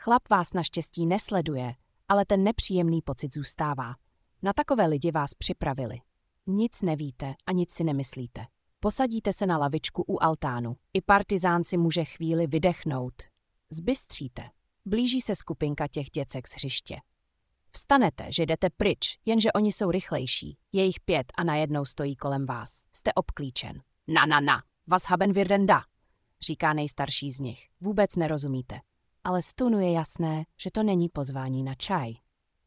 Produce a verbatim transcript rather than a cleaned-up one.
Chlap vás naštěstí nesleduje, ale ten nepříjemný pocit zůstává. Na takové lidi vás připravili. Nic nevíte a nic si nemyslíte. Posadíte se na lavičku u altánu. I partizán si může chvíli vydechnout. Zbystříte. Blíží se skupinka těch děcek z hřiště. Vstanete, že jdete pryč, jenže oni jsou rychlejší. Je jich pět a najednou stojí kolem vás. Jste obklíčen. Na, na, na, was haben wir denn da? Říká nejstarší z nich. Vůbec nerozumíte. Ale Stunu je jasné, že to není pozvání na čaj.